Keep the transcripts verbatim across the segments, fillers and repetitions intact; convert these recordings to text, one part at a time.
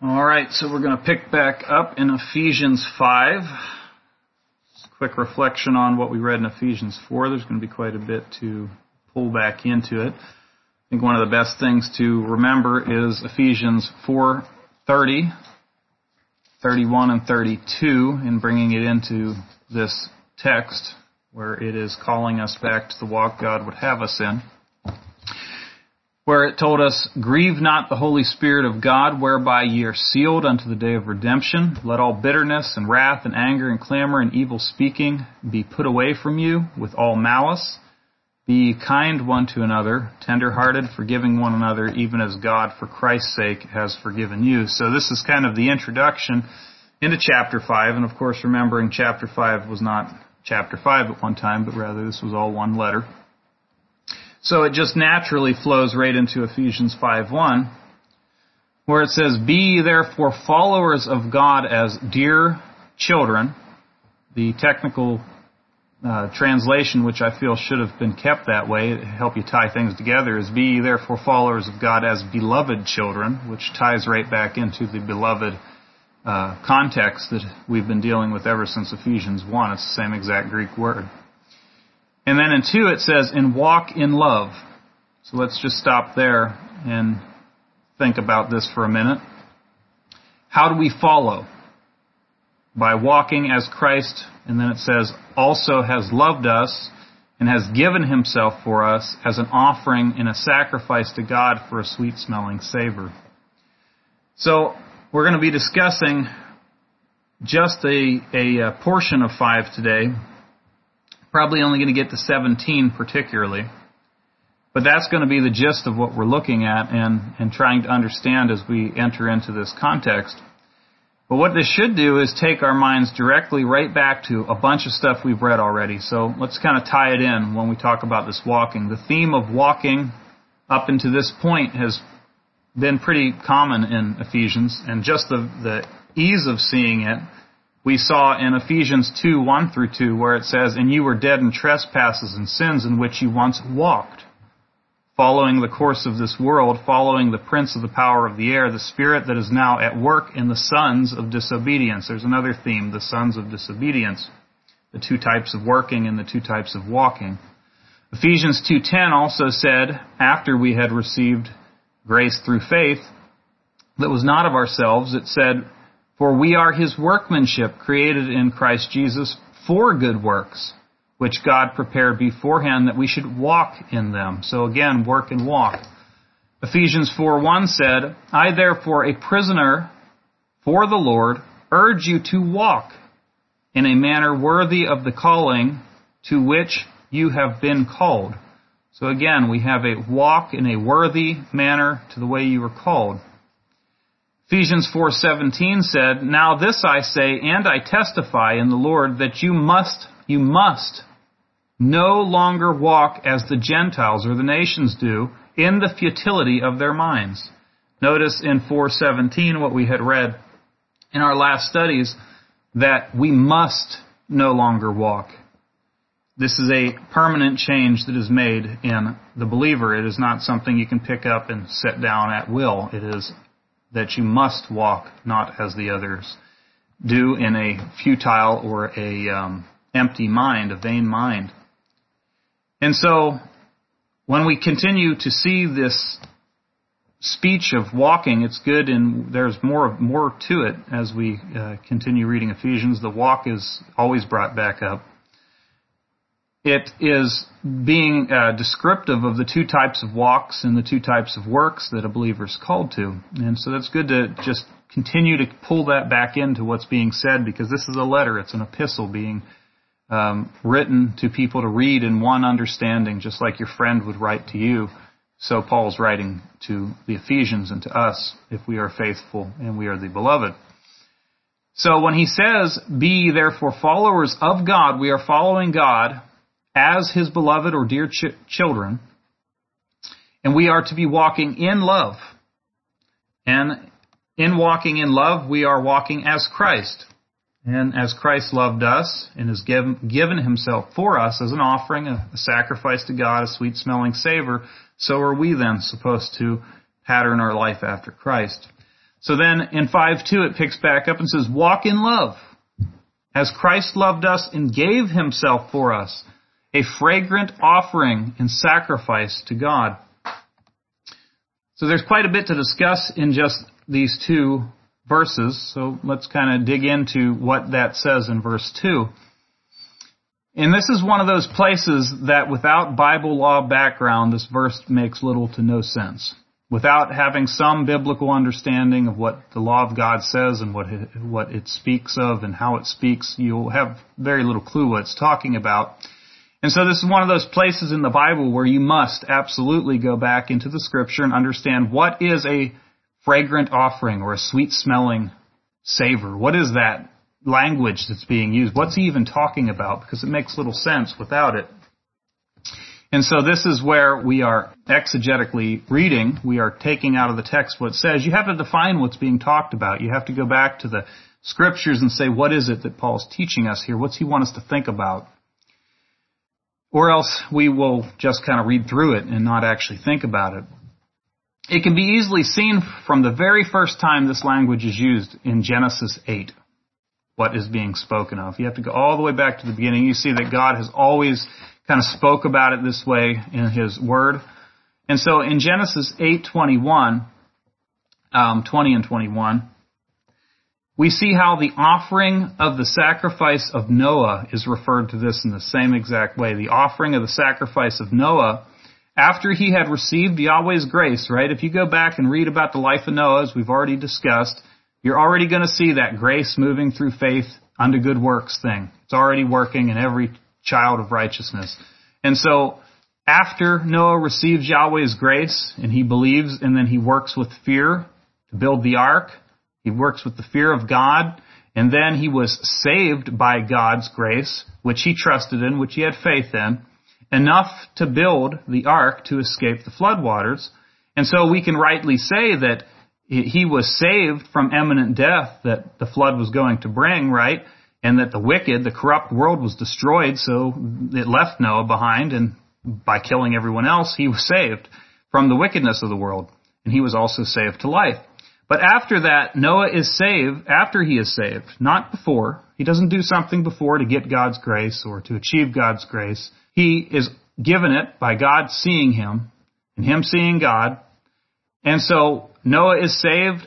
All right, so we're going to pick back up in Ephesians five. Just a quick reflection on what we read in Ephesians four. There's going to be quite a bit to pull back into it. I think one of the best things to remember is Ephesians four thirty, thirty-one, and thirty-two, in bringing it into this text where it is calling us back to the walk God would have us in, where it told us, "Grieve not the Holy Spirit of God, whereby ye are sealed unto the day of redemption. Let all bitterness and wrath and anger and clamor and evil speaking be put away from you with all malice. Be ye kind one to another, tender-hearted, forgiving one another, even as God, for Christ's sake, has forgiven you." So this is kind of the introduction into chapter five. And of course, remembering chapter five was not chapter five at one time, but rather this was all one letter. So it just naturally flows right into Ephesians five one, where it says, "Be ye therefore followers of God as dear children." The technical uh, translation, which I feel should have been kept that way, to help you tie things together, is, "Be ye therefore followers of God as beloved children," which ties right back into the beloved uh, context that we've been dealing with ever since Ephesians one. It's the same exact Greek word. And then in two it says, "and walk in love." So let's just stop there and think about this for a minute. How do we follow? By walking as Christ, and then it says, "also has loved us and has given himself for us as an offering and a sacrifice to God for a sweet-smelling savor." So we're going to be discussing just a, a portion of five today. Probably only going to get to seventeen particularly. But that's going to be the gist of what we're looking at and, and trying to understand as we enter into this context. But what this should do is take our minds directly right back to a bunch of stuff we've read already. So let's kind of tie it in when we talk about this walking. The theme of walking up until this point has been pretty common in Ephesians, and just the, the ease of seeing it we saw in Ephesians two, one through two, where it says, "And you were dead in trespasses and sins in which you once walked, following the course of this world, following the prince of the power of the air, the spirit that is now at work in the sons of disobedience." There's another theme, the sons of disobedience, the two types of working and the two types of walking. Ephesians two ten also said, after we had received grace through faith that was not of ourselves, it said, "For we are his workmanship, created in Christ Jesus for good works, which God prepared beforehand that we should walk in them." So again, work and walk. Ephesians four one said, "I therefore, a prisoner for the Lord, urge you to walk in a manner worthy of the calling to which you have been called." So again, we have a walk in a worthy manner to the way you were called. Ephesians four seventeen said, "Now this I say, and I testify in the Lord, that you must, you must no longer walk as the Gentiles or the nations do, in the futility of their minds." Notice in four seventeen what we had read in our last studies, that we must no longer walk. This is a permanent change that is made in the believer. It is not something you can pick up and set down at will. It is that you must walk not as the others do, in a futile or a um, empty mind, a vain mind. And so when we continue to see this speech of walking, it's good, and there's more more to it as we uh, continue reading Ephesians. The walk is always brought back up. It is being uh, descriptive of the two types of walks and the two types of works that a believer is called to. And so that's good to just continue to pull that back into what's being said, because this is a letter. It's an epistle being um, written to people to read in one understanding, just like your friend would write to you. So Paul's writing to the Ephesians and to us, if we are faithful and we are the beloved. So when he says, "Be ye therefore followers of God," we are following God as his beloved or dear ch- children, and we are to be walking in love. And in walking in love, we are walking as Christ. And as Christ loved us and has given, given himself for us as an offering, a, a sacrifice to God, a sweet-smelling savor, so are we then supposed to pattern our life after Christ. So then in five two it picks back up and says, walk in love, as Christ loved us and gave himself for us, a fragrant offering and sacrifice to God. So there's quite a bit to discuss in just these two verses. So let's kind of dig into what that says in verse two. And this is one of those places that without Bible law background, this verse makes little to no sense. Without having some biblical understanding of what the law of God says and what it, what it speaks of and how it speaks, you'll have very little clue what it's talking about. And so this is one of those places in the Bible where you must absolutely go back into the Scripture and understand what is a fragrant offering or a sweet-smelling savor. What is that language that's being used? What's he even talking about? Because it makes little sense without it. And so this is where we are exegetically reading. We are taking out of the text what it says. You have to define what's being talked about. You have to go back to the Scriptures and say, what is it that Paul's teaching us here? What's he want us to think about? Or else we will just kind of read through it and not actually think about it. It can be easily seen from the very first time this language is used in Genesis eight. What is being spoken of. You have to go all the way back to the beginning. You see that God has always kind of spoke about it this way in His Word. And so in Genesis eight twenty-one, um, twenty and twenty-one, we see how the offering of the sacrifice of Noah is referred to this in the same exact way. The offering of the sacrifice of Noah, after he had received Yahweh's grace, right? If you go back and read about the life of Noah, as we've already discussed, you're already going to see that grace moving through faith unto good works thing. It's already working in every child of righteousness. And so after Noah receives Yahweh's grace and he believes and then he works with fear to build the ark, he works with the fear of God, and then he was saved by God's grace, which he trusted in, which he had faith in, enough to build the ark to escape the floodwaters. And so we can rightly say that he was saved from imminent death that the flood was going to bring, right? And that the wicked, the corrupt world was destroyed, so it left Noah behind, and by killing everyone else, he was saved from the wickedness of the world. And he was also saved to life. But after that, Noah is saved after he is saved, not before. He doesn't do something before to get God's grace or to achieve God's grace. He is given it by God seeing him and him seeing God. And so Noah is saved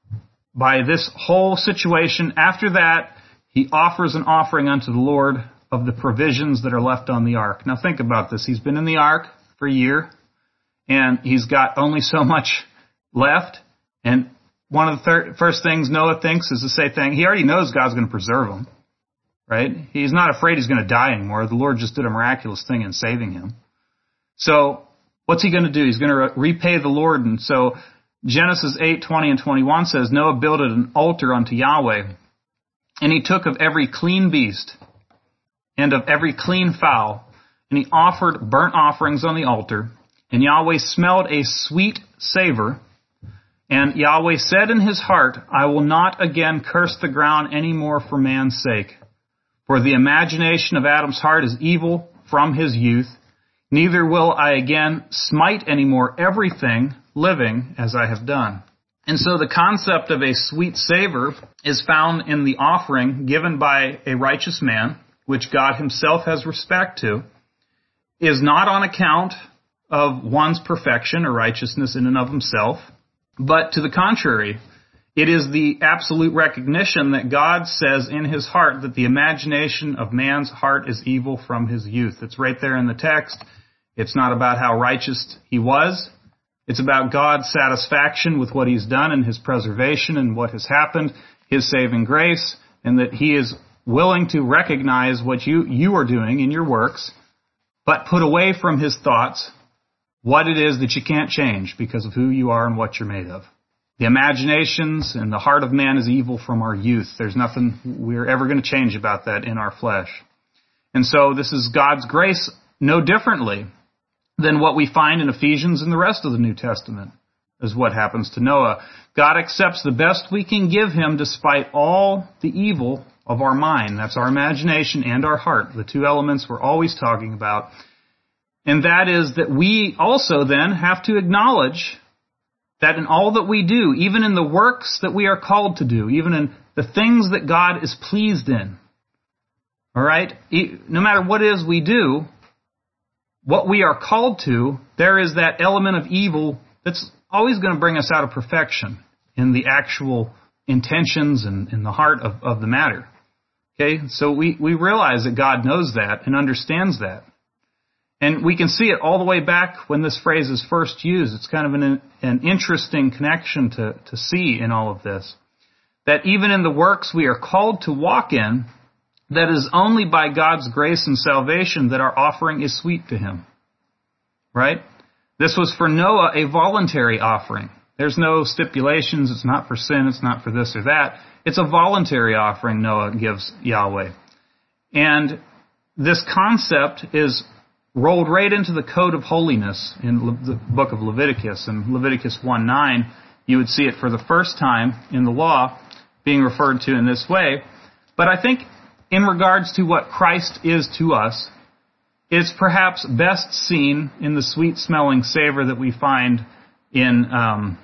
by this whole situation. After that, he offers an offering unto the Lord of the provisions that are left on the ark. Now think about this. He's been in the ark for a year, and he's got only so much left. And one of the thir- first things Noah thinks is the same thing. He already knows God's going to preserve him, right? He's not afraid he's going to die anymore. The Lord just did a miraculous thing in saving him. So what's he going to do? He's going to re- repay the Lord. And so Genesis eight twenty and twenty-one says, Noah builded an altar unto Yahweh, and he took of every clean beast and of every clean fowl, and he offered burnt offerings on the altar, and Yahweh smelled a sweet savor. And Yahweh said in his heart, I will not again curse the ground any more for man's sake. For the imagination of Adam's heart is evil from his youth. Neither will I again smite any more everything living as I have done. And so the concept of a sweet savor is found in the offering given by a righteous man, which God himself has respect to, is not on account of one's perfection or righteousness in and of himself, but to the contrary, it is the absolute recognition that God says in his heart that the imagination of man's heart is evil from his youth. It's right there in the text. It's not about how righteous he was. It's about God's satisfaction with what he's done and his preservation and what has happened, his saving grace, and that he is willing to recognize what you, you are doing in your works, but put away from his thoughts what it is that you can't change because of who you are and what you're made of. The imaginations and the heart of man is evil from our youth. There's nothing we're ever going to change about that in our flesh. And so this is God's grace no differently than what we find in Ephesians and the rest of the New Testament is what happens to Noah. God accepts the best we can give him despite all the evil of our mind. That's our imagination and our heart, the two elements we're always talking about. And that is that we also then have to acknowledge that in all that we do, even in the works that we are called to do, even in the things that God is pleased in, all right, no matter what it is we do, what we are called to, there is that element of evil that's always going to bring us out of perfection in the actual intentions and in the heart of, of the matter. Okay, so we, we realize that God knows that and understands that. And we can see it all the way back when this phrase is first used. It's kind of an, an interesting connection to, to see in all of this. That even in the works we are called to walk in, that is only by God's grace and salvation that our offering is sweet to Him. Right? This was for Noah a voluntary offering. There's no stipulations. It's not for sin. It's not for this or that. It's a voluntary offering Noah gives Yahweh. And this concept is rolled right into the code of holiness in Le- the book of Leviticus. In Leviticus one nine, you would see it for the first time in the law being referred to in this way. But I think in regards to what Christ is to us, it's perhaps best seen in the sweet-smelling savor that we find in um,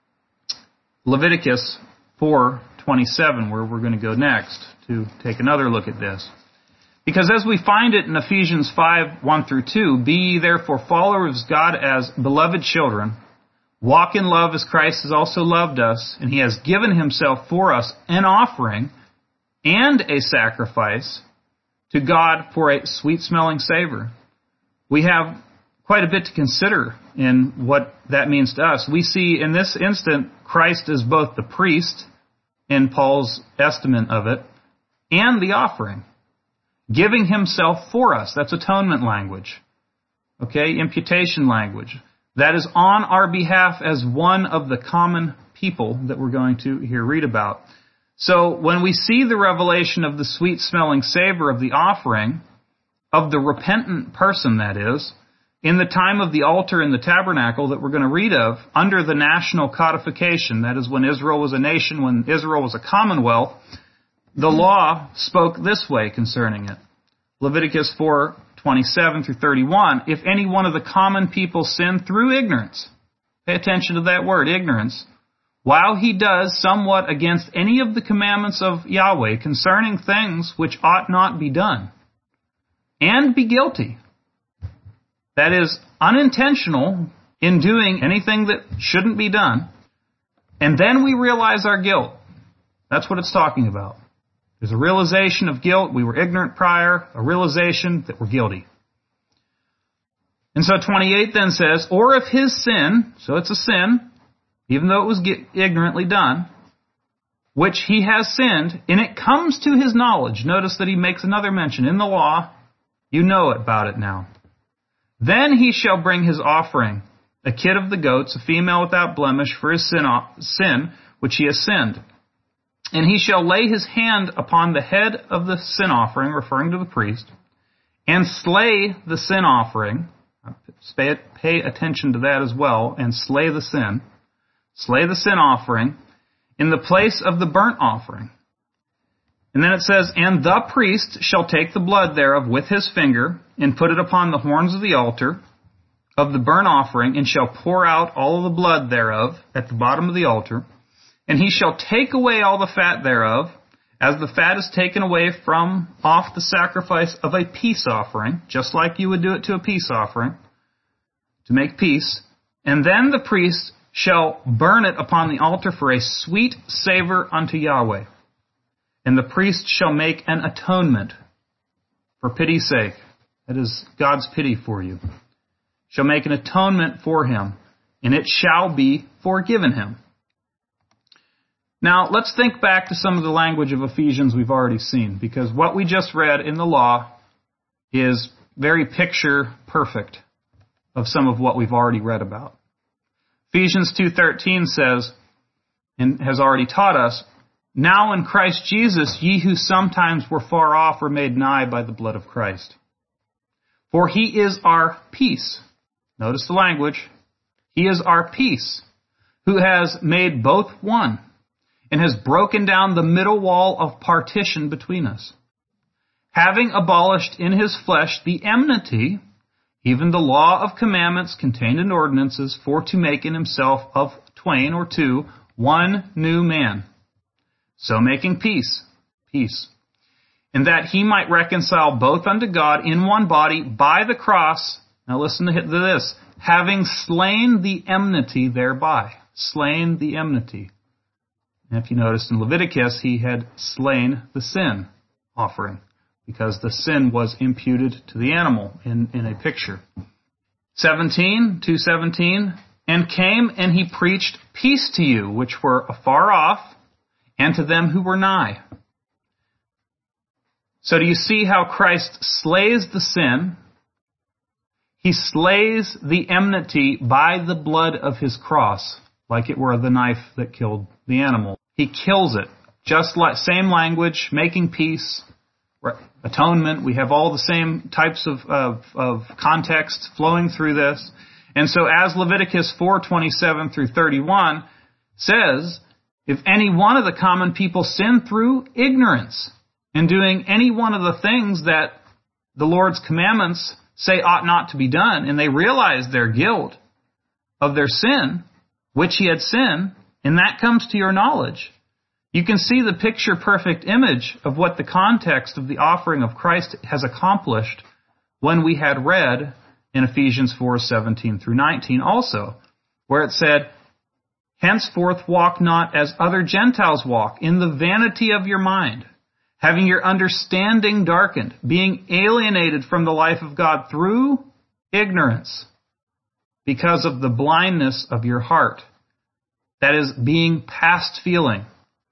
Leviticus four twenty-seven, where we're going to go next to take another look at this. Because as we find it in Ephesians five one through two, be ye therefore followers of God as beloved children, walk in love as Christ has also loved us, and He has given Himself for us an offering and a sacrifice to God for a sweet-smelling savor. We have quite a bit to consider in what that means to us. We see in this instant Christ as both the priest, in Paul's estimate of it, and the offering, giving Himself for us. That's atonement language. Okay, imputation language. That is on our behalf as one of the common people that we're going to here read about. So when we see the revelation of the sweet-smelling savor of the offering, of the repentant person, that is, in the time of the altar in the tabernacle that we're going to read of, under the national codification, that is when Israel was a nation, when Israel was a commonwealth, the law spoke this way concerning it. Leviticus four twenty-seven through thirty-one, if any one of the common people sin through ignorance, pay attention to that word, ignorance, while he does somewhat against any of the commandments of Yahweh concerning things which ought not be done, and be guilty, that is, unintentional in doing anything that shouldn't be done, and then we realize our guilt. That's what it's talking about. There's a realization of guilt. We were ignorant prior, a realization that we're guilty. And so twenty-eight then says, or if his sin, so it's a sin, even though it was ignorantly done, which he has sinned, and it comes to his knowledge. Notice that he makes another mention in the law. You know about it now. Then he shall bring his offering, a kid of the goats, a female without blemish, for his sin, sin which he has sinned. And he shall lay his hand upon the head of the sin offering, referring to the priest, and slay the sin offering. Pay attention to that as well, and slay the sin. Slay the sin offering in the place of the burnt offering. And then it says, and the priest shall take the blood thereof with his finger, and put it upon the horns of the altar of the burnt offering, and shall pour out all of the blood thereof at the bottom of the altar. And he shall take away all the fat thereof, as the fat is taken away from off the sacrifice of a peace offering, just like you would do it to a peace offering, to make peace. And then the priest shall burn it upon the altar for a sweet savor unto Yahweh. And the priest shall make an atonement for pity's sake. That is God's pity for you. Shall make an atonement for him, and it shall be forgiven him. Now, let's think back to some of the language of Ephesians we've already seen, because what we just read in the law is very picture perfect of some of what we've already read about. Ephesians two thirteen says, and has already taught us, now in Christ Jesus, ye who sometimes were far off were made nigh by the blood of Christ. For he is our peace. Notice the language. He is our peace, who has made both one, and has broken down the middle wall of partition between us, having abolished in his flesh the enmity, even the law of commandments contained in ordinances, for to make in himself of twain or two, one new man. So making peace, peace. And that he might reconcile both unto God in one body by the cross. Now listen to this. Having slain the enmity thereby. Slain the enmity. And if you noticed in Leviticus, he had slain the sin offering, because the sin was imputed to the animal in, in a picture. seventeen, two seventeen, and came and he preached peace to you, which were afar off, and to them who were nigh. So do you see how Christ slays the sin? He slays the enmity by the blood of his cross, like it were the knife that killed the animal. He kills it. Just like, same language, making peace, atonement. We have all the same types of, of, of context flowing through this. And so as Leviticus four twenty-seven through thirty-one says, if any one of the common people sin through ignorance in doing any one of the things that the Lord's commandments say ought not to be done, and they realize their guilt of their sin, which he had sinned, and that comes to your knowledge, you can see the picture-perfect image of what the context of the offering of Christ has accomplished when we had read in Ephesians four seventeen through nineteen also, where it said, henceforth walk not as other Gentiles walk, in the vanity of your mind, having your understanding darkened, being alienated from the life of God through ignorance, because of the blindness of your heart. That is, being past feeling.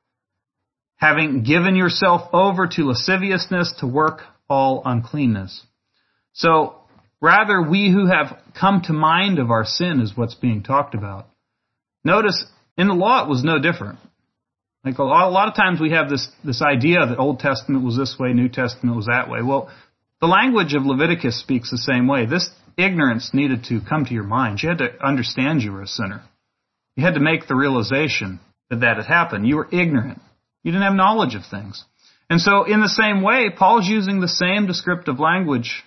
Having given yourself over to lasciviousness, to work all uncleanness. So, rather, we who have come to mind of our sin is what's being talked about. Notice, in the law it was no different. Like a lot, a lot of times we have this, this idea that Old Testament was this way, New Testament was that way. Well, the language of Leviticus speaks the same way. This ignorance needed to come to your mind. You had to understand you were a sinner. You had to make the realization that that had happened. You were ignorant. You didn't have knowledge of things. And so in the same way, Paul's using the same descriptive language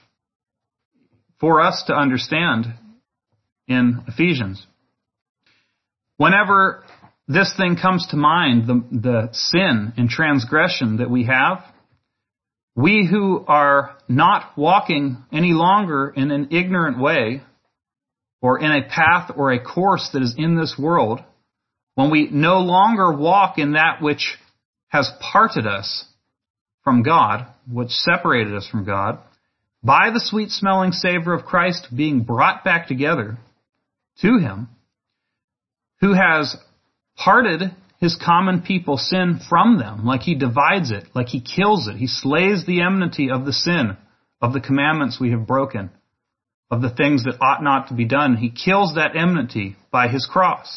for us to understand in Ephesians. Whenever this thing comes to mind, the, the sin and transgression that we have, we who are not walking any longer in an ignorant way or in a path or a course that is in this world, when we no longer walk in that which has parted us from God, which separated us from God, by the sweet-smelling savor of Christ being brought back together to him, who has parted his common people sin from them, like he divides it, like he kills it. He slays the enmity of the sin, of the commandments we have broken, of the things that ought not to be done. He kills that enmity by his cross.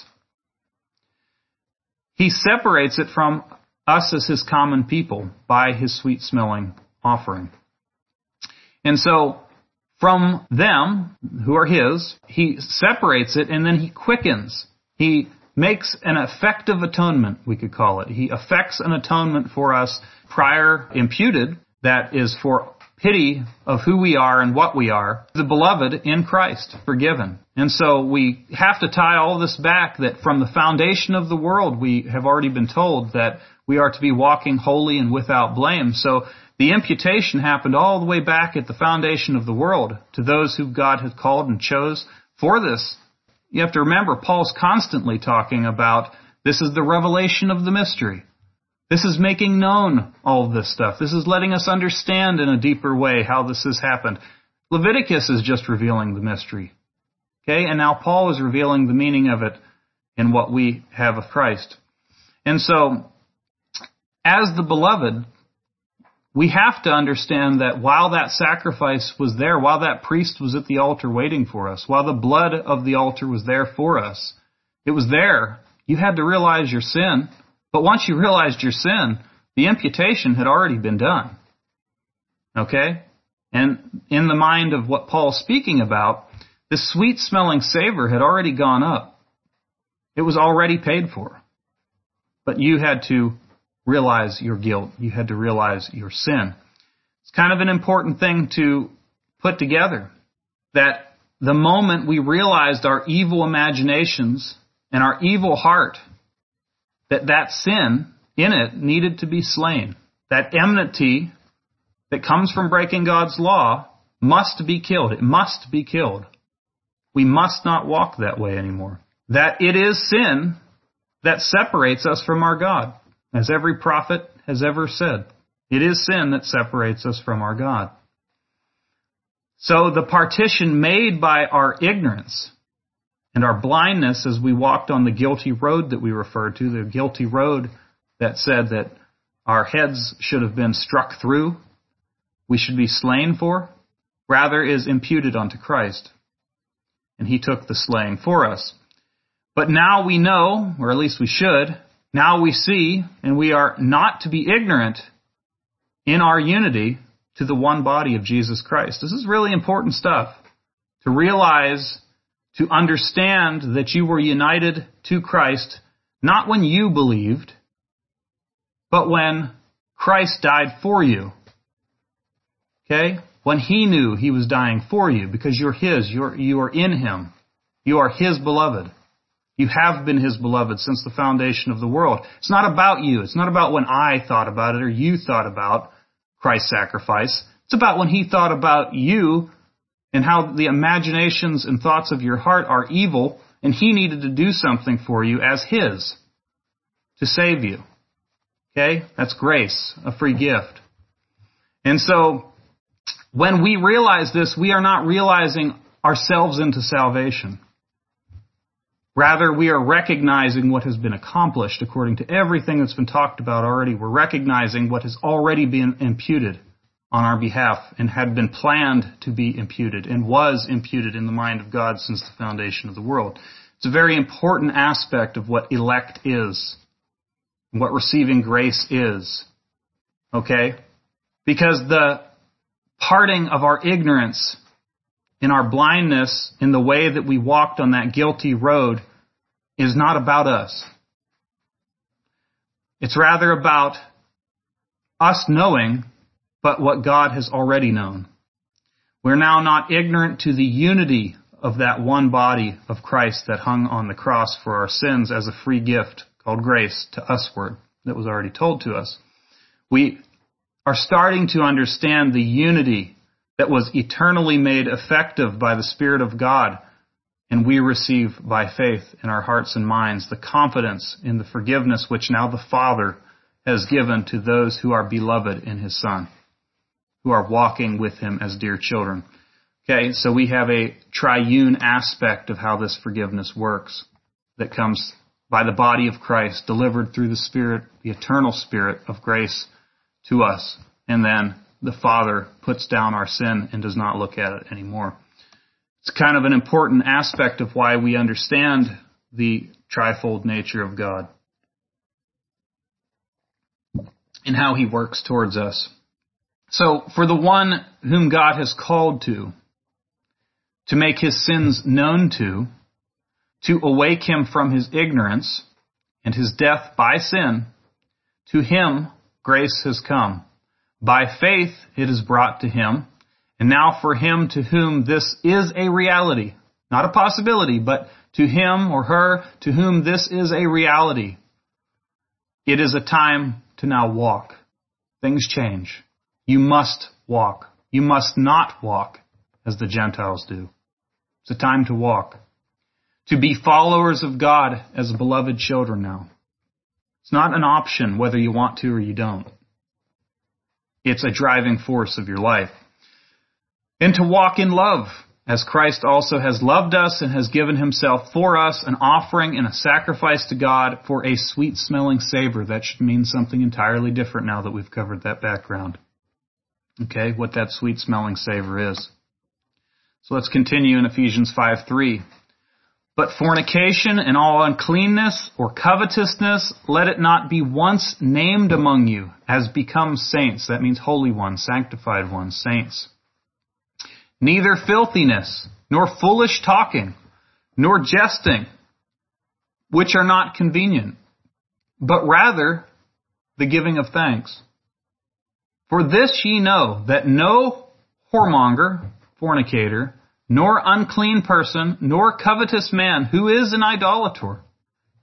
He separates it from us as his common people by his sweet-smelling offering. And so, from them, who are his, he separates it and then he quickens. He makes an effective atonement, we could call it. He effects an atonement for us prior imputed, that is for pity of who we are and what we are, the beloved in Christ, forgiven. And so we have to tie all this back, that from the foundation of the world we have already been told that we are to be walking holy and without blame. So the imputation happened all the way back at the foundation of the world to those who God had called and chose for this. You have to remember, Paul's constantly talking about this is the revelation of the mystery. This is making known all of this stuff. This is letting us understand in a deeper way how this has happened. Leviticus is just revealing the mystery. Okay, and now Paul is revealing the meaning of it in what we have of Christ. And so, as the beloved, we have to understand that while that sacrifice was there, while that priest was at the altar waiting for us, while the blood of the altar was there for us, it was there. You had to realize your sin. But once you realized your sin, the imputation had already been done. Okay? And in the mind of what Paul's speaking about, this sweet-smelling savor had already gone up. It was already paid for. But you had to realize your guilt. You had to realize your sin. It's kind of an important thing to put together, that the moment we realized our evil imaginations and our evil heart, that that sin in it needed to be slain. That enmity that comes from breaking God's law must be killed. It must be killed. We must not walk that way anymore. That it is sin that separates us from our God, as every prophet has ever said. It is sin that separates us from our God. So the partition made by our ignorance and our blindness as we walked on the guilty road that we referred to, the guilty road that said that our heads should have been struck through, we should be slain for, rather is imputed unto Christ. And he took the slaying for us. But now we know, or at least we should, now we see, and we are not to be ignorant in our unity to the one body of Jesus Christ. This is really important stuff. To realize, to understand that you were united to Christ, not when you believed, but when Christ died for you. Okay? When he knew he was dying for you, because you're his, you're, you are in him. You are his beloved. You have been his beloved since the foundation of the world. It's not about you. It's not about when I thought about it or you thought about Christ's sacrifice. It's about when he thought about you and how the imaginations and thoughts of your heart are evil, and he needed to do something for you as his to save you. Okay? That's grace, a free gift. And so, when we realize this, we are not realizing ourselves into salvation. Rather, we are recognizing what has been accomplished according to everything that's been talked about already. We're recognizing what has already been imputed on our behalf and had been planned to be imputed and was imputed in the mind of God since the foundation of the world. It's a very important aspect of what elect is, and what receiving grace is. Okay? Because the parting of our ignorance in our blindness in the way that we walked on that guilty road is not about us. It's rather about us knowing but what God has already known. We're now not ignorant to the unity of that one body of Christ that hung on the cross for our sins as a free gift called grace to usward that was already told to us. We are starting to understand the unity that was eternally made effective by the Spirit of God, and we receive by faith in our hearts and minds the confidence in the forgiveness which now the Father has given to those who are beloved in his Son, who are walking with him as dear children. Okay, so we have a triune aspect of how this forgiveness works that comes by the body of Christ, delivered through the Spirit, the eternal Spirit of grace to us, and then the Father puts down our sin and does not look at it anymore. It's kind of an important aspect of why we understand the trifold nature of God and how he works towards us. So, for the one whom God has called to, to make his sins known to, to awake him from his ignorance and his death by sin, to him grace has come. By faith it is brought to him, and now for him to whom this is a reality, not a possibility, but to him or her to whom this is a reality, it is a time to now walk. Things change. You must walk. You must not walk as the Gentiles do. It's a time to walk. To be followers of God as beloved children now. It's not an option whether you want to or you don't. It's a driving force of your life. And to walk in love, as Christ also has loved us and has given himself for us, an offering and a sacrifice to God for a sweet-smelling savor. That should mean something entirely different now that we've covered that background. Okay, what that sweet-smelling savor is. So let's continue in Ephesians five three. But fornication and all uncleanness or covetousness, let it not be once named among you as becomes saints. That means holy ones, sanctified ones, saints. Neither filthiness, nor foolish talking, nor jesting, which are not convenient, but rather the giving of thanks. For this ye know, that no whoremonger, fornicator, nor unclean person, nor covetous man, who is an idolater,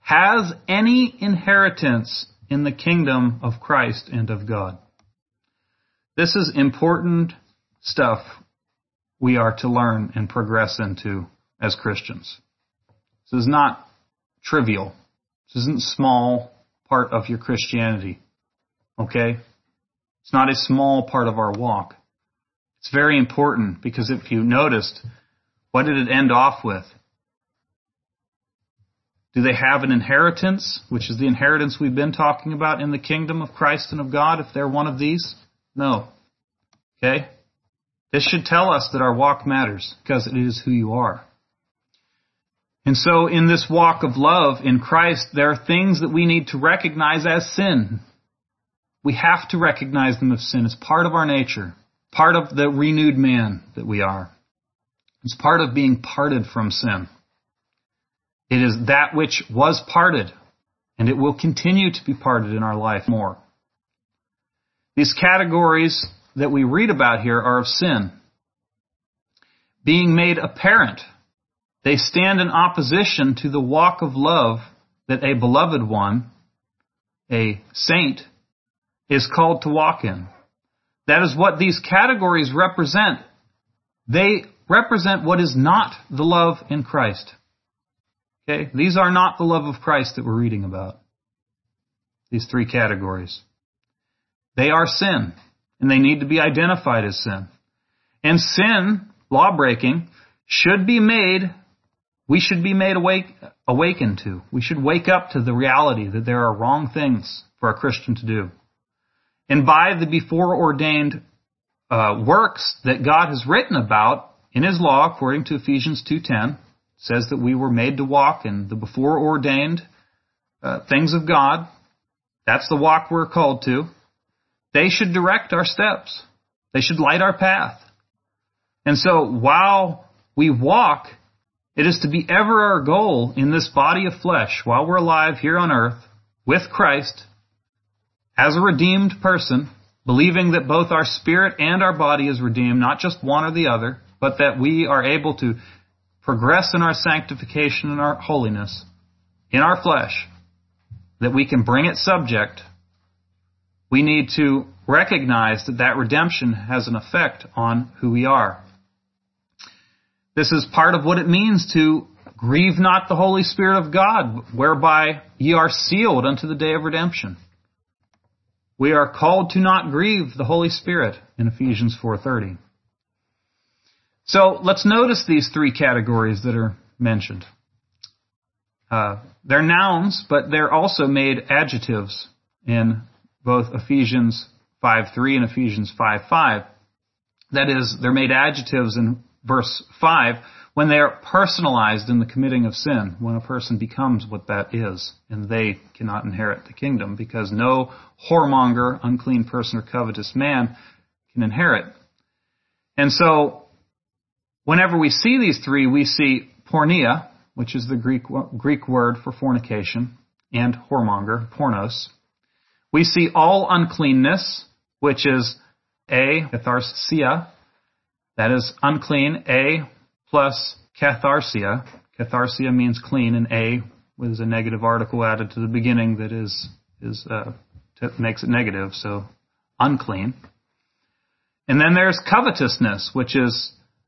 has any inheritance in the kingdom of Christ and of God. This is important stuff we are to learn and progress into as Christians. This is not trivial. This isn't a small part of your Christianity. Okay? It's not a small part of our walk. It's very important because if you noticed, what did it end off with? Do they have an inheritance, which is the inheritance we've been talking about in the kingdom of Christ and of God, if they're one of these? No. Okay? This should tell us that our walk matters because it is who you are. And so in this walk of love in Christ, there are things that we need to recognize as sin. We have to recognize them as sin. It's part of our nature, part of the renewed man that we are. It's part of being parted from sin. It is that which was parted, and it will continue to be parted in our life more. These categories that we read about here are of sin. Being made apparent, they stand in opposition to the walk of love that a beloved one, a saint, is called to walk in. That is what these categories represent. They represent what is not the love in Christ. Okay? These are not the love of Christ that we're reading about. These three categories. They are sin, and they need to be identified as sin. And sin, law-breaking, should be made, we should be made awake, awakened to. We should wake up to the reality that there are wrong things for a Christian to do. And by the before-ordained uh, works that God has written about in His law, according to Ephesians two ten, says that we were made to walk in the before-ordained uh, things of God. That's the walk we're called to. They should direct our steps. They should light our path. And so while we walk, it is to be ever our goal in this body of flesh, while we're alive here on earth, with Christ, as a redeemed person, believing that both our spirit and our body is redeemed, not just one or the other, but that we are able to progress in our sanctification and our holiness in our flesh, that we can bring it subject. We need to recognize that that redemption has an effect on who we are. This is part of what it means to grieve not the Holy Spirit of God, whereby ye are sealed unto the day of redemption. We are called to not grieve the Holy Spirit in Ephesians four thirty. So let's notice these three categories that are mentioned. Uh, they're nouns, but they're also made adjectives in both Ephesians five three and Ephesians five five. That is, they're made adjectives in verse five when they are personalized in the committing of sin, when a person becomes what that is, and they cannot inherit the kingdom, because no whoremonger, unclean person, or covetous man can inherit. And so, whenever we see these three, we see porneia, which is the Greek Greek word for fornication, and whoremonger, pornos. We see all uncleanness, which is a katharsia, that is unclean, a plus katharsia. Katharsia means clean, and a with a negative article added to the beginning that is is uh, t- makes it negative, so unclean. And then there's covetousness, which is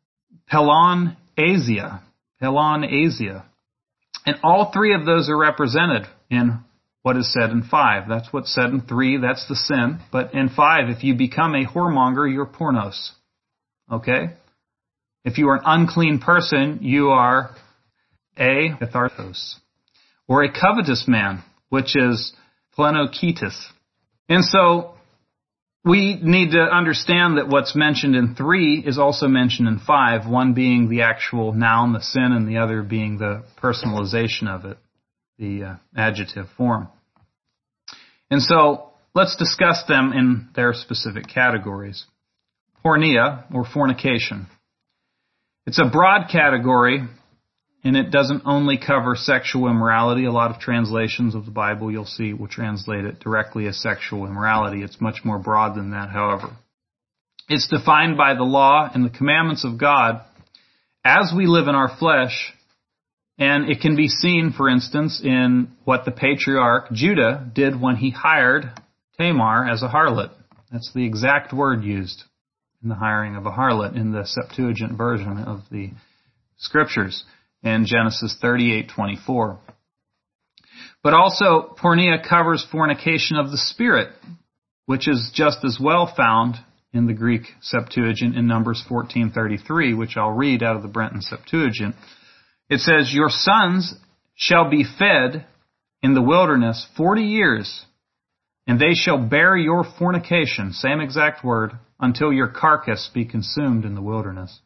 pelon-asia. Pelon-asia. And all three of those are represented in what is said in five. That's what's said in three. That's the sin. But in five, if you become a whoremonger, you're pornos. Okay? If you are an unclean person, you are a kathartos. Or a covetous man, which is plenoketus. And so, we need to understand that what's mentioned in three is also mentioned in five, one being the actual noun, the sin, and the other being the personalization of it, the uh, adjective form. And so, let's discuss them in their specific categories. Porneia, or fornication. It's a broad category, and it doesn't only cover sexual immorality. A lot of translations of the Bible you'll see will translate it directly as sexual immorality. It's much more broad than that, however. It's defined by the law and the commandments of God as we live in our flesh And it can be seen, for instance, in what the patriarch Judah did when he hired Tamar as a harlot. That's the exact word used in the hiring of a harlot in the Septuagint version of the Scriptures in Genesis thirty-eight twenty-four. But also, porneia covers fornication of the spirit, which is just as well found in the Greek Septuagint in Numbers fourteen thirty-three, which I'll read out of the Brenton Septuagint. It says, "Your sons shall be fed in the wilderness forty years, and they shall bear your fornication," same exact word, "until your carcass be consumed in the wilderness."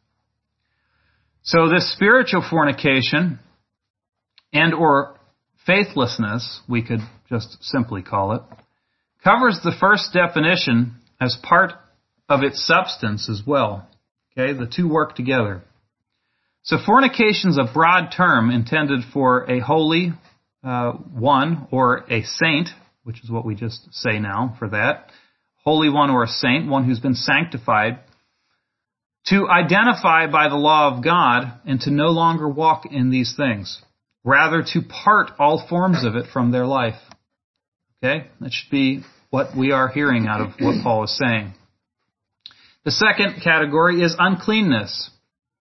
So this spiritual fornication and or faithlessness, we could just simply call it, covers the first definition as part of its substance as well. Okay, the two work together. So fornication is a broad term intended for a holy uh, one or a saint, which is what we just say now for that. Holy one or a saint, one who's been sanctified, to identify by the law of God and to no longer walk in these things. Rather, to part all forms of it from their life. Okay? That should be what we are hearing out of what Paul is saying. The second category is uncleanness.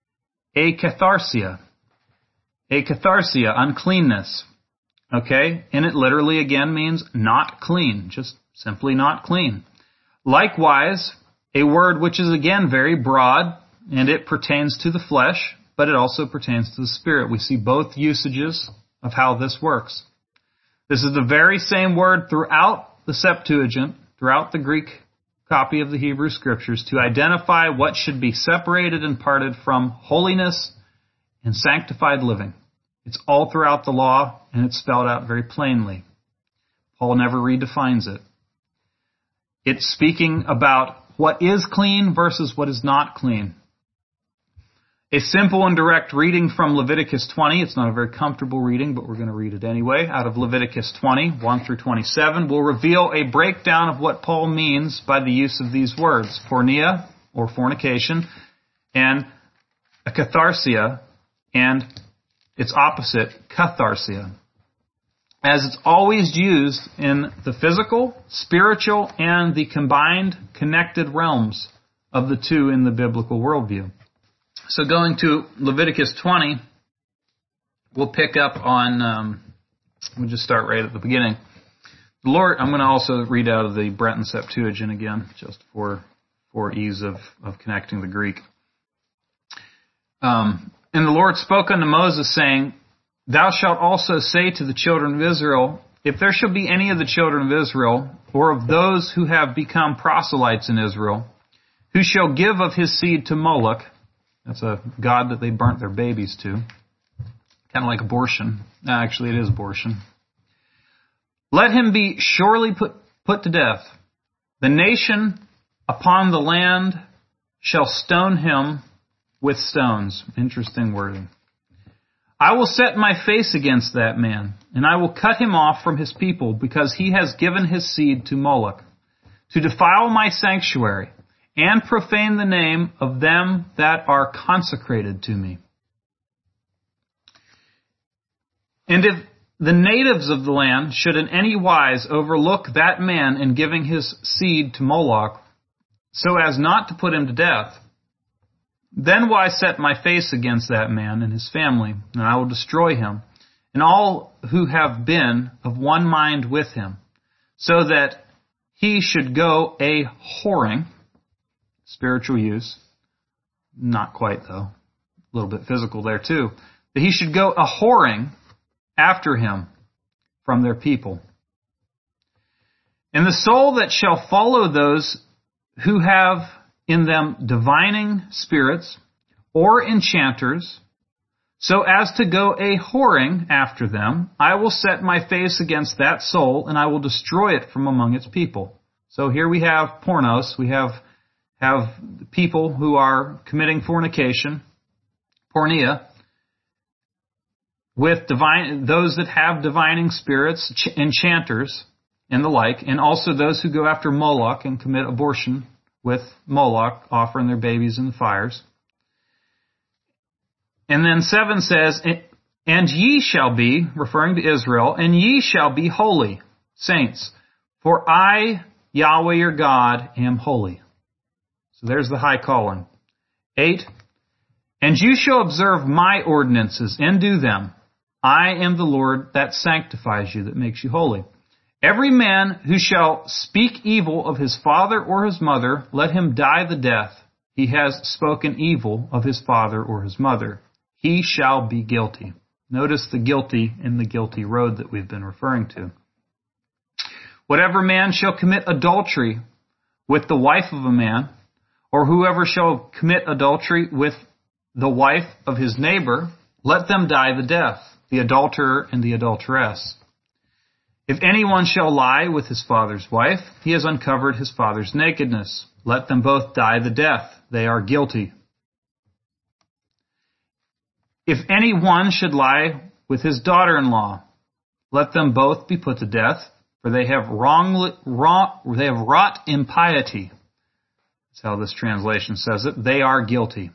Akatharsia. Akatharsia, uncleanness. Okay? And it literally again means not clean. Just simply not clean. Likewise, a word which is again very broad, and it pertains to the flesh, but it also pertains to the spirit. We see both usages of how this works. This is the very same word throughout the Septuagint, throughout the Greek copy of the Hebrew Scriptures, to identify what should be separated and parted from holiness and sanctified living. It's all throughout the law, and it's spelled out very plainly. Paul never redefines it. It's speaking about what is clean versus what is not clean. A simple and direct reading from Leviticus twenty, it's not a very comfortable reading, but we're going to read it anyway, out of Leviticus twenty, one through twenty-seven, will reveal a breakdown of what Paul means by the use of these words, porneia, or fornication, and akatharsia, and its opposite, katharsia, as it's always used in the physical, spiritual, and the combined, connected realms of the two in the biblical worldview. So going to Leviticus twenty, we'll pick up on, um, we'll just start right at the beginning. The Lord, I'm going to also read out of the Brenton Septuagint again, just for for ease of, of connecting the Greek. Um, and the Lord spoke unto Moses, saying, "Thou shalt also say to the children of Israel, if there shall be any of the children of Israel, or of those who have become proselytes in Israel, who shall give of his seed to Moloch," that's a god that they burnt their babies to, kind of like abortion. Actually, it is abortion. "Let him be surely put, put to death. The nation upon the land shall stone him with stones." Interesting wording. "I will set my face against that man, and I will cut him off from his people, because he has given his seed to Moloch, to defile my sanctuary, and profane the name of them that are consecrated to me. And if the natives of the land should in any wise overlook that man in giving his seed to Moloch, so as not to put him to death, then will I set my face against that man and his family, and I will destroy him, and all who have been of one mind with him, so that he should go a whoring," spiritual use, not quite though, a little bit physical there too, "that he should go a whoring after him from their people. And the soul that shall follow those who have in them divining spirits or enchanters, so as to go a whoring after them, I will set my face against that soul, and I will destroy it from among its people." So here we have pornos, we have have people who are committing fornication, porneia, with divine, those that have divining spirits, ch- enchanters, and the like, and also those who go after Moloch and commit abortion with Moloch, offering their babies in the fires. And then seven says, And ye shall be, referring to Israel, and ye shall be holy, saints, for I, Yahweh your God, am holy. So there's the high calling. Eight, and you shall observe my ordinances and do them. I am the Lord that sanctifies you, that makes you holy. Every man who shall speak evil of his father or his mother, let him die the death. He has spoken evil of his father or his mother. He shall be guilty. Notice the guilty in the guilty road that we've been referring to. Whatever man shall commit adultery with the wife of a man, or whoever shall commit adultery with the wife of his neighbor, let them die the death, the adulterer and the adulteress. If anyone shall lie with his father's wife, he has uncovered his father's nakedness. Let them both die the death. They are guilty. If any one should lie with his daughter-in-law, let them both be put to death, for they have wrongly, wrong, they have wrought impiety. That's how this translation says it. They are guilty.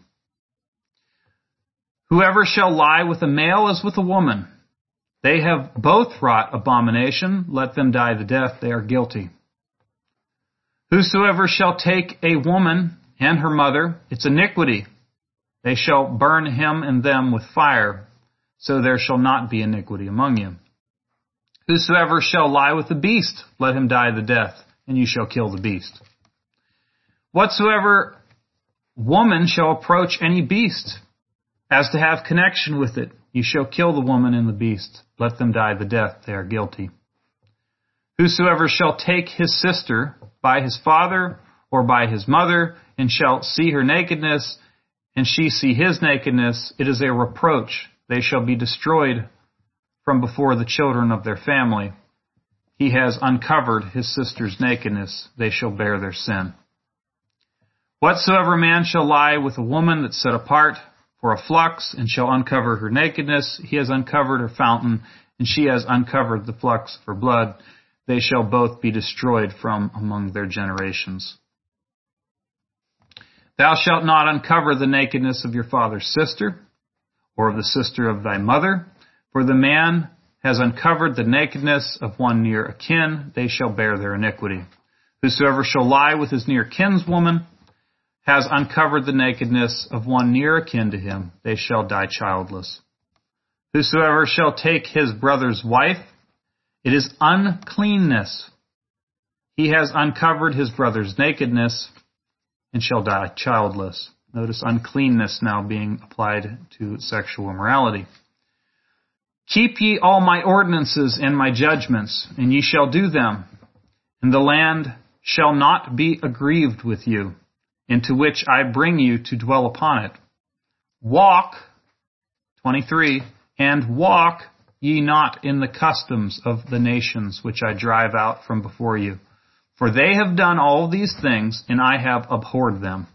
Whoever shall lie with a male as with a woman, they have both wrought abomination. Let them die the death. They are guilty. Whosoever shall take a woman and her mother, it's iniquity. They shall burn him and them with fire, so there shall not be iniquity among you. Whosoever shall lie with a beast, let him die the death, and you shall kill the beast. Whatsoever woman shall approach any beast, as to have connection with it, you shall kill the woman and the beast. Let them die the death, they are guilty. Whosoever shall take his sister by his father or by his mother, and shall see her nakedness, and she see his nakedness, it is a reproach. They shall be destroyed from before the children of their family. He has uncovered his sister's nakedness. They shall bear their sin. Whatsoever man shall lie with a woman that's set apart for a flux, and shall uncover her nakedness, he has uncovered her fountain, and she has uncovered the flux of her blood. They shall both be destroyed from among their generations. Thou shalt not uncover the nakedness of your father's sister, or of the sister of thy mother, for the man has uncovered the nakedness of one near akin, they shall bear their iniquity. Whosoever shall lie with his near kinswoman has uncovered the nakedness of one near akin to him, they shall die childless. Whosoever shall take his brother's wife, it is uncleanness. He has uncovered his brother's nakedness, and shall die childless. Notice uncleanness now being applied to sexual immorality. Keep ye all my ordinances and my judgments, and ye shall do them, and the land shall not be aggrieved with you, into which I bring you to dwell upon it. Walk, twenty-three, and walk ye not in the customs of the nations which I drive out from before you. For they have done all these things, and I have abhorred them.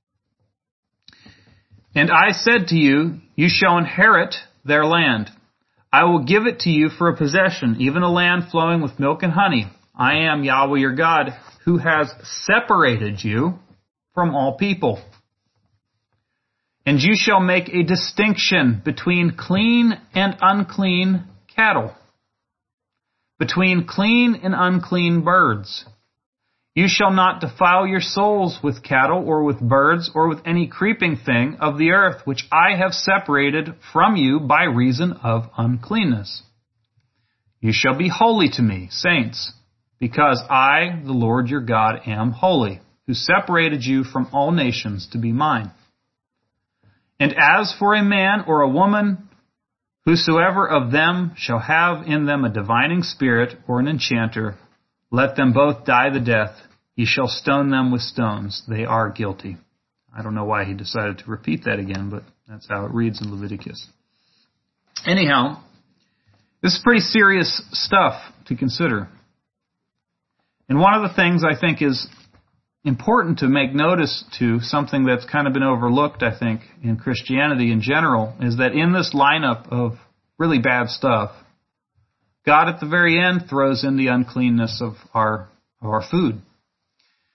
And I said to you, you shall inherit their land. I will give it to you for a possession, even a land flowing with milk and honey. I am Yahweh your God, who has separated you from all people. And you shall make a distinction between clean and unclean cattle, between clean and unclean birds. You shall not defile your souls with cattle or with birds or with any creeping thing of the earth, which I have separated from you by reason of uncleanness. You shall be holy to me, saints, because I, the Lord your God, am holy, who separated you from all nations to be mine. And as for a man or a woman, whosoever of them shall have in them a divining spirit or an enchanter, let them both die the death. Ye shall stone them with stones. They are guilty. I don't know why he decided to repeat that again, but that's how it reads in Leviticus. Anyhow, this is pretty serious stuff to consider. And one of the things I think is important to make notice to, something that's kind of been overlooked, I think, in Christianity in general, is that in this lineup of really bad stuff, God at the very end throws in the uncleanness of our of our food.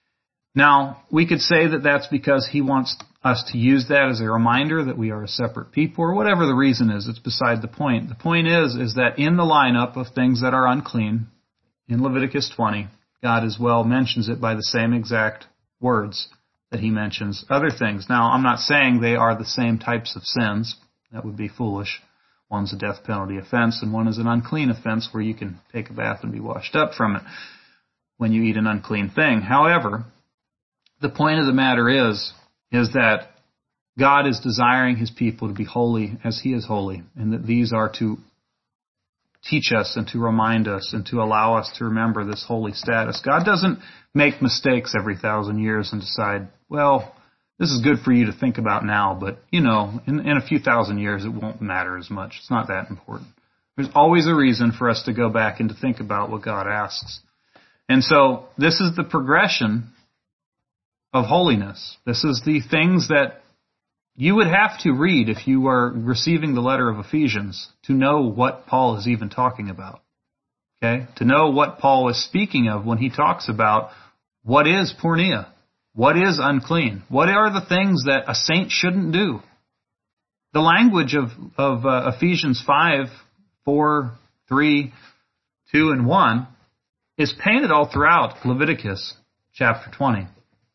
Now, we could say that that's because he wants us to use that as a reminder that we are a separate people, or whatever the reason is. It's beside the point. The point is, is that in the lineup of things that are unclean, in Leviticus twenty, God as well mentions it by the same exact words that he mentions other things. Now, I'm not saying they are the same types of sins. That would be foolish. One's a death penalty offense, and one is an unclean offense where you can take a bath and be washed up from it when you eat an unclean thing. However, the point of the matter is, is that God is desiring his people to be holy as he is holy, and that these are to teach us and to remind us and to allow us to remember this holy status. God doesn't make mistakes every thousand years and decide, well, this is good for you to think about now, but, you know, in, in a few thousand years it won't matter as much. It's not that important. There's always a reason for us to go back and to think about what God asks. And so this is the progression of holiness. This is the things that you would have to read if you are receiving the letter of Ephesians to know what Paul is even talking about. Okay? To know what Paul is speaking of when he talks about what is porneia, what is unclean, what are the things that a saint shouldn't do. The language of, of uh, Ephesians five, four, three, two, and one is painted all throughout Leviticus chapter twenty.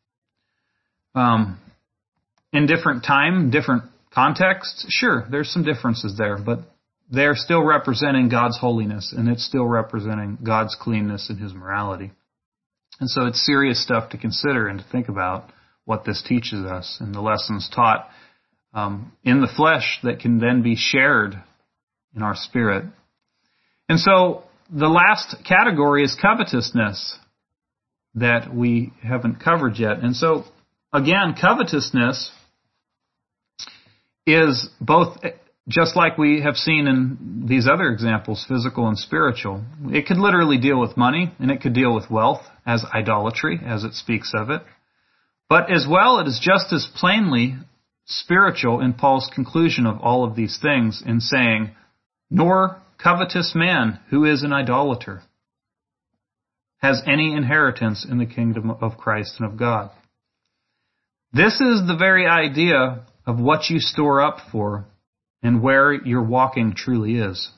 Um, in different time, different contexts, sure, there's some differences there, but they're still representing God's holiness, and it's still representing God's cleanness and his morality. And so it's serious stuff to consider and to think about what this teaches us and the lessons taught um, in the flesh that can then be shared in our spirit. And so the last category is covetousness that we haven't covered yet. And so, again, covetousness is both, just like we have seen in these other examples, physical and spiritual. It could literally deal with money, and it could deal with wealth as idolatry, as it speaks of it. But as well, it is just as plainly spiritual in Paul's conclusion of all of these things in saying, nor covetous man who is an idolater has any inheritance in the kingdom of Christ and of God. This is the very idea of what you store up for and where your walking truly is.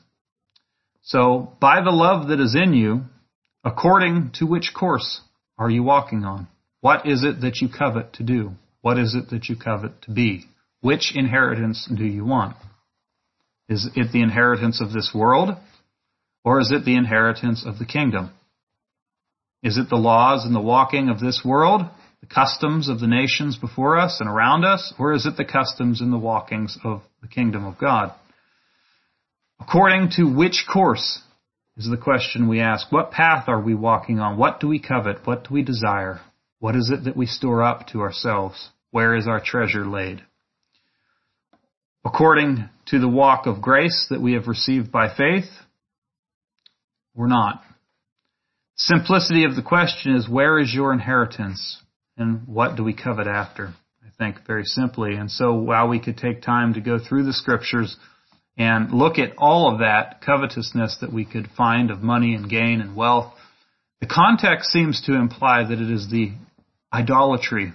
So, by the love that is in you, according to which course are you walking on? What is it that you covet to do? What is it that you covet to be? Which inheritance do you want? Is it the inheritance of this world, or is it the inheritance of the kingdom? Is it the laws and the walking of this world, the customs of the nations before us and around us, or is it the customs and the walkings of the kingdom of God? According to which course is the question we ask. What path are we walking on? What do we covet? What do we desire? What is it that we store up to ourselves? Where is our treasure laid? According to the walk of grace that we have received by faith, or not? Simplicity of the question is, where is your inheritance? And what do we covet after? I think very simply. And so while we could take time to go through the scriptures and look at all of that covetousness that we could find of money and gain and wealth, the context seems to imply that it is the idolatry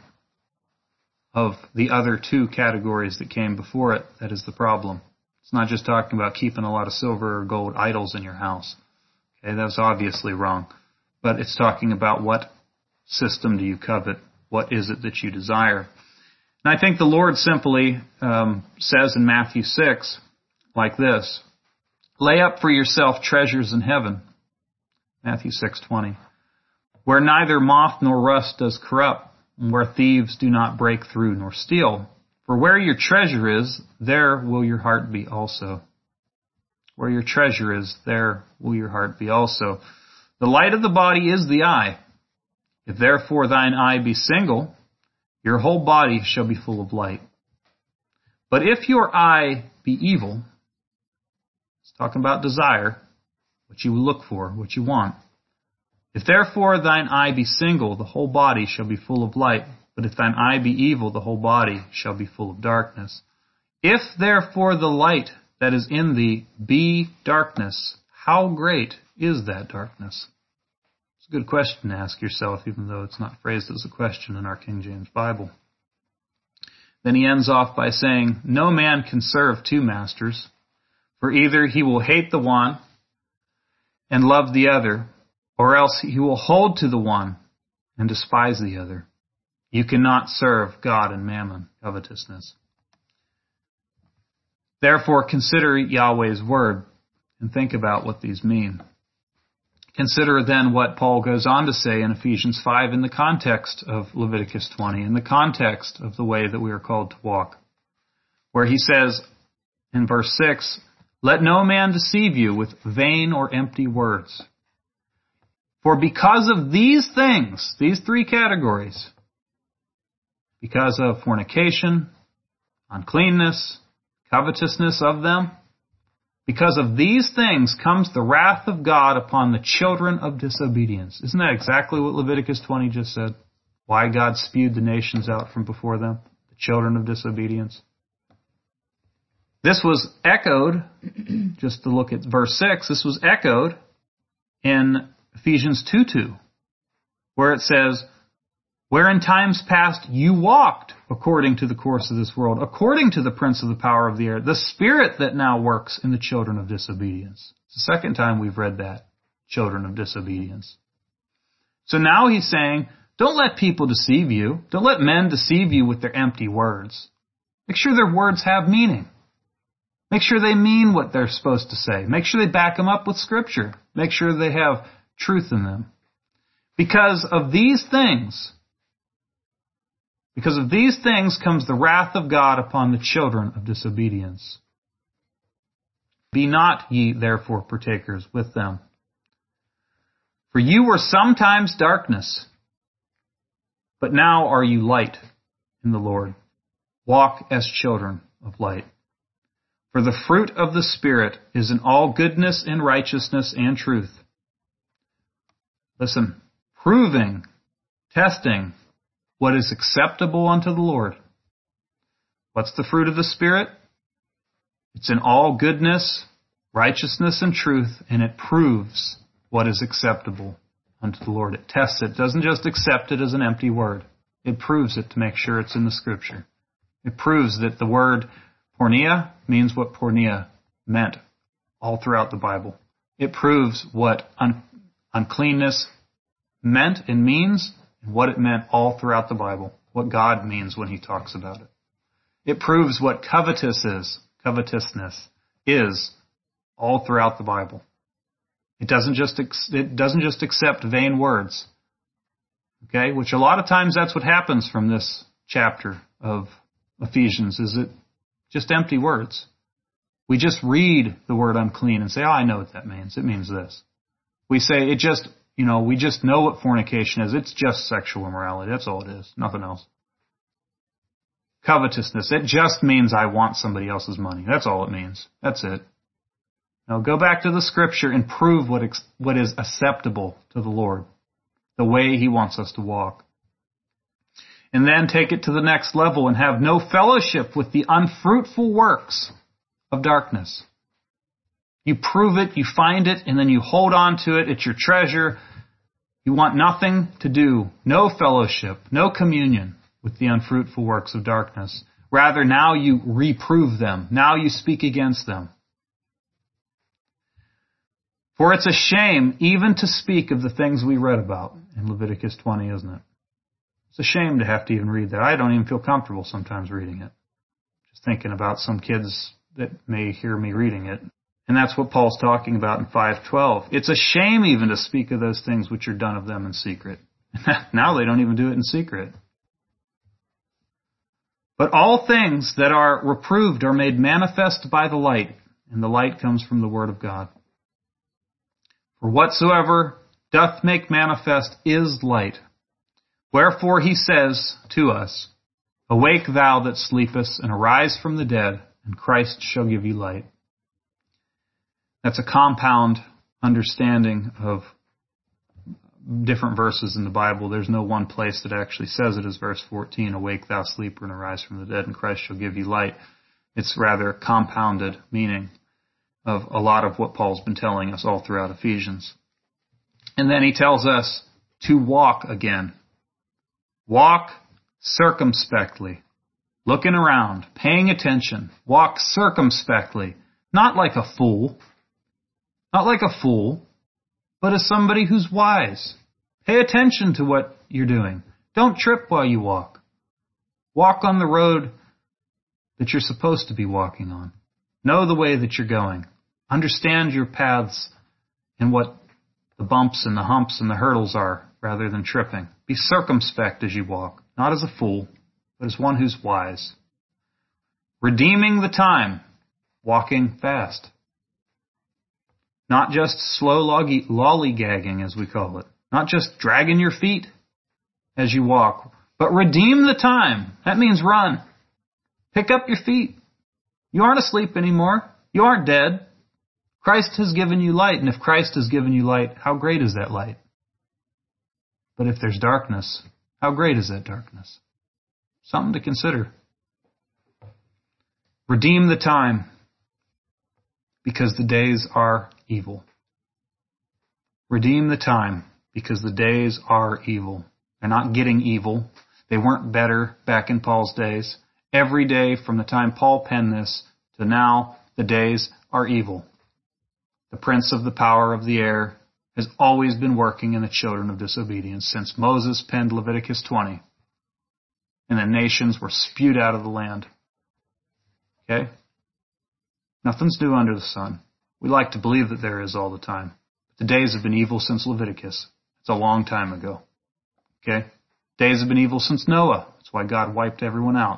of the other two categories that came before it that is the problem. It's not just talking about keeping a lot of silver or gold idols in your house. Okay, that's obviously wrong. But it's talking about what system do you covet? What is it that you desire? And I think the Lord simply um, says in Matthew six, like this, lay up for yourself treasures in heaven, Matthew six twenty, where neither moth nor rust does corrupt, and where thieves do not break through nor steal. For where your treasure is, there will your heart be also. Where your treasure is, there will your heart be also. The light of the body is the eye. If therefore thine eye be single, your whole body shall be full of light. But if your eye be evil, it's talking about desire, what you look for, what you want. If therefore thine eye be single, the whole body shall be full of light. But if thine eye be evil, the whole body shall be full of darkness. If therefore the light that is in thee be darkness, how great is that darkness? It's a good question to ask yourself, even though it's not phrased as a question in our King James Bible. Then he ends off by saying, no man can serve two masters, for either he will hate the one and love the other, or else he will hold to the one and despise the other. You cannot serve God and mammon, covetousness. Therefore, consider Yahweh's word and think about what these mean. Consider then what Paul goes on to say in Ephesians five in the context of Leviticus twenty, in the context of the way that we are called to walk, where he says in verse six, let no man deceive you with vain or empty words. For because of these things, these three categories, because of fornication, uncleanness, covetousness of them, because of these things comes the wrath of God upon the children of disobedience. Isn't that exactly what Leviticus twenty just said? Why God spewed the nations out from before them, the children of disobedience. This was echoed, just to look at verse six, this was echoed in Ephesians two two, where it says, where in times past you walked according to the course of this world, according to the prince of the power of the air, the spirit that now works in the children of disobedience. It's the second time we've read that, children of disobedience. So now he's saying, don't let people deceive you. Don't let men deceive you with their empty words. Make sure their words have meaning. Make sure they mean what they're supposed to say. Make sure they back them up with Scripture. Make sure they have truth in them. Because of these things, because of these things comes the wrath of God upon the children of disobedience. Be not ye therefore partakers with them. For you were sometimes darkness, but now are you light in the Lord. Walk as children of light. For the fruit of the Spirit is in all goodness and righteousness and truth. Listen, proving, testing what is acceptable unto the Lord. What's the fruit of the Spirit? It's in all goodness, righteousness, and truth, and it proves what is acceptable unto the Lord. It tests it. It doesn't just accept it as an empty word. It proves it to make sure it's in the Scripture. It proves that the word porneia means what porneia meant all throughout the Bible. It proves what un- uncleanness meant and means, and what it meant all throughout the Bible, what God means when he talks about it. It proves what covetous is, covetousness is all throughout the Bible. It doesn't just it doesn't just accept vain words. Okay, which a lot of times that's what happens from this chapter of Ephesians, is it just empty words. We just read the word unclean and say, oh, I know what that means. It means this. We say it just, you know, we just know what fornication is. It's just sexual immorality. That's all it is. Nothing else. Covetousness. It just means I want somebody else's money. That's all it means. That's it. Now go back to the Scripture and prove what ex- what is acceptable to the Lord, the way he wants us to walk. And then take it to the next level and have no fellowship with the unfruitful works of darkness. You prove it, you find it, and then you hold on to it. It's your treasure. You want nothing to do, no fellowship, no communion with the unfruitful works of darkness. Rather, now you reprove them. Now you speak against them. For it's a shame even to speak of the things we read about in Leviticus twenty, isn't it? It's a shame to have to even read that. I don't even feel comfortable sometimes reading it. Just thinking about some kids that may hear me reading it. And that's what Paul's talking about in five twelve. It's a shame even to speak of those things which are done of them in secret. Now they don't even do it in secret. But all things that are reproved are made manifest by the light, and the light comes from the word of God. For whatsoever doth make manifest is light. Wherefore he says to us, awake thou that sleepest, and arise from the dead, and Christ shall give you light. That's a compound understanding of different verses in the Bible. There's no one place that actually says it as verse fourteen, awake thou sleeper, and arise from the dead, and Christ shall give you light. It's rather a compounded meaning of a lot of what Paul's been telling us all throughout Ephesians. And then he tells us to walk again. Walk circumspectly. Looking around, paying attention. Walk circumspectly. Not like a fool. Not like a fool, but as somebody who's wise. Pay attention to what you're doing. Don't trip while you walk. Walk on the road that you're supposed to be walking on. Know the way that you're going. Understand your paths and what the bumps and the humps and the hurdles are, rather than tripping. Be circumspect as you walk, not as a fool, but as one who's wise. Redeeming the time, walking fast. Not just slow lolly- lollygagging, as we call it. Not just dragging your feet as you walk, but redeem the time. That means run. Pick up your feet. You aren't asleep anymore. You aren't dead. Christ has given you light, and if Christ has given you light, how great is that light? But if there's darkness, how great is that darkness? Something to consider. Redeem the time, because the days are evil. Redeem the time, because the days are evil. They're not getting evil. They weren't better back in Paul's days. Every day from the time Paul penned this to now, the days are evil. The prince of the power of the air has always been working in the children of disobedience since Moses penned Leviticus twenty. And the nations were spewed out of the land. Okay? Nothing's new under the sun. We like to believe that there is all the time. But the days have been evil since Leviticus. It's a long time ago. Okay? Days have been evil since Noah. That's why God wiped everyone out.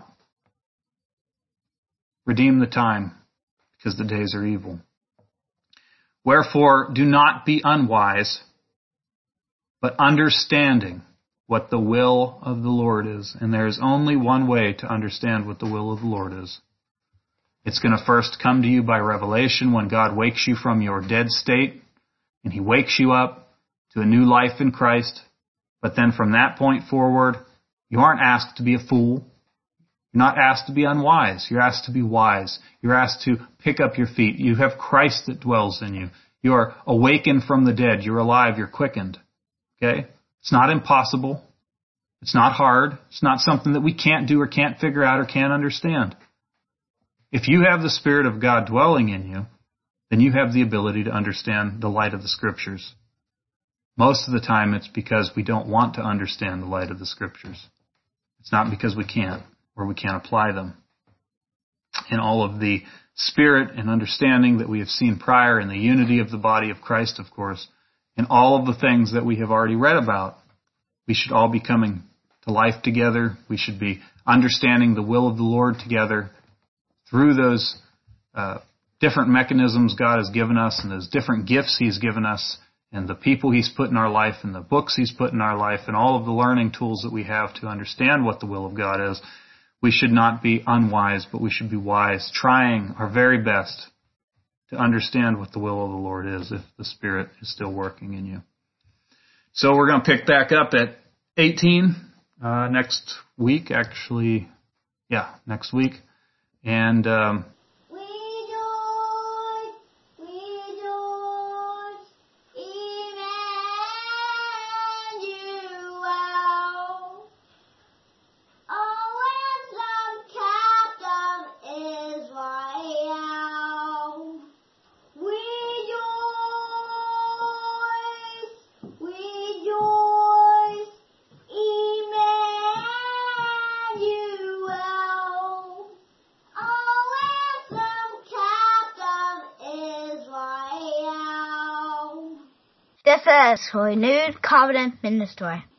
Redeem the time, because the days are evil. Wherefore, do not be unwise, but understanding what the will of the Lord is. And there is only one way to understand what the will of the Lord is. It's going to first come to you by revelation when God wakes you from your dead state, and He wakes you up to a new life in Christ. But then from that point forward, you aren't asked to be a fool. You're not asked to be unwise. You're asked to be wise. You're asked to pick up your feet. You have Christ that dwells in you. You are awakened from the dead. You're alive. You're quickened. Okay? It's not impossible. It's not hard. It's not something that we can't do or can't figure out or can't understand. If you have the Spirit of God dwelling in you, then you have the ability to understand the light of the Scriptures. Most of the time it's because we don't want to understand the light of the Scriptures. It's not because we can't or we can't apply them. In all of the spirit and understanding that we have seen prior, in the unity of the body of Christ, of course, in all of the things that we have already read about, we should all be coming to life together. We should be understanding the will of the Lord together through those uh, different mechanisms God has given us and those different gifts He's given us and the people He's put in our life and the books He's put in our life and all of the learning tools that we have to understand what the will of God is. We should not be unwise, but we should be wise, trying our very best to understand what the will of the Lord is if the Spirit is still working in you. So we're going to pick back up at eighteen uh, next week, actually, yeah, next week. And um, This is Renewed Covenant Ministry.